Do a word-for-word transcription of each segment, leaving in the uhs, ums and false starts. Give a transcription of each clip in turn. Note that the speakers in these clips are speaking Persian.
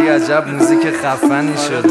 وای عجب موزیک خفنی شده.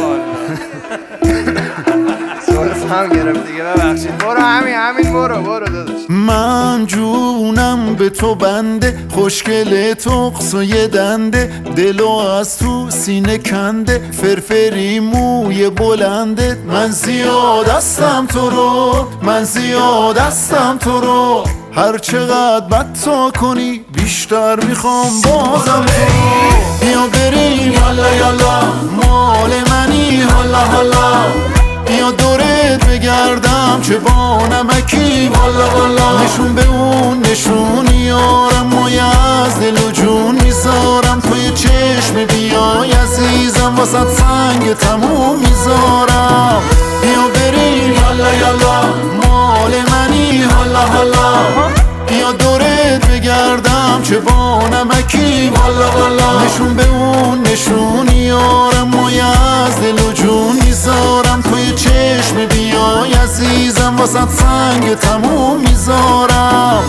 سرف هم گرفت دیگه، ببخشید. برو همین همین برو برو داداش. من جونم به تو بنده، خوشگل تقص و یه دنده، دلو از تو سینه کنده، فرفری موی بلنده. من زیاد هستم تو رو، من زیاد هستم تو رو، هر چقدر بد تا کنی بیشتر میخوام بازم تو رو. بیا بریم یالا یالا، مال منی حالا حالا، بیا دورت بگردم چه با نمکی والا والا. نشون به اون نشونیارم، مایه از دل و جون میذارم، توی چشم بیای عزیزم واسه سنگ تموم میذارم. بیا بریم یالا یالا، مال منی حالا حالا، بیا دورت بگردم چه با نمکی والا والا. نشون به اون نشونیارم، مایه از دل و جون میذارم، توی چشم بیای عزیزم واسه سنگ تموم میذارم.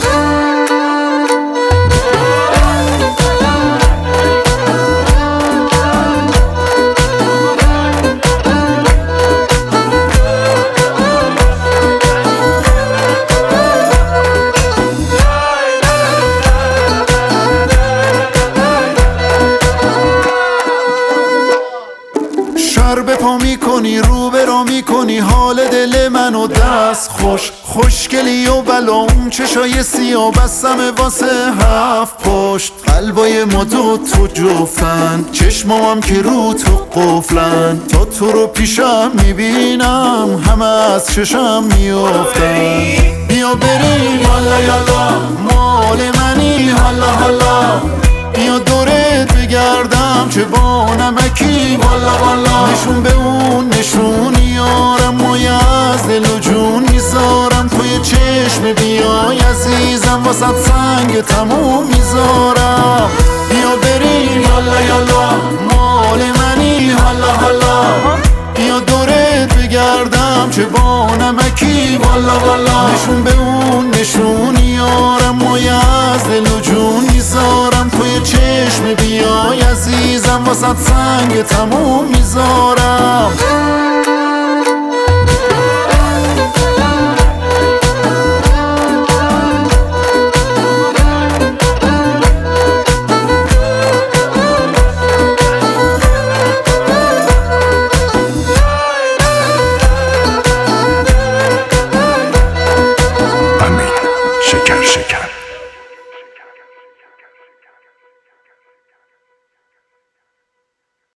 سر به پا میکنی، رو به را میکنی، حال دل منو دست خوش. خوشگلی و بلام چشای سیاه بستم واسه هفت پشت. قلبای ما دو تو جفتن، چشمام که رو تو قفلن، تا تو رو پیشم میبینم همه از چشم میافتن. بیا بریم یالا یالا، مال منی حالا حالا، بیا دورت بگردم چه با نمکی والا والا. نشون به اون نشونیارم، مایه از دل و جون میذارم، توی چشم بیای عزیزم واسه سنگ تموم میذارم. بیا بریم یالا یالا، مال منی حالا حالا، بیا دورت بگردم چه با نمکی والا والا. نشون به اون نشونیارم، مایه از دل و جون میذارم، توی چشم بیای عزیزم واسه سنگ تموم میذارم.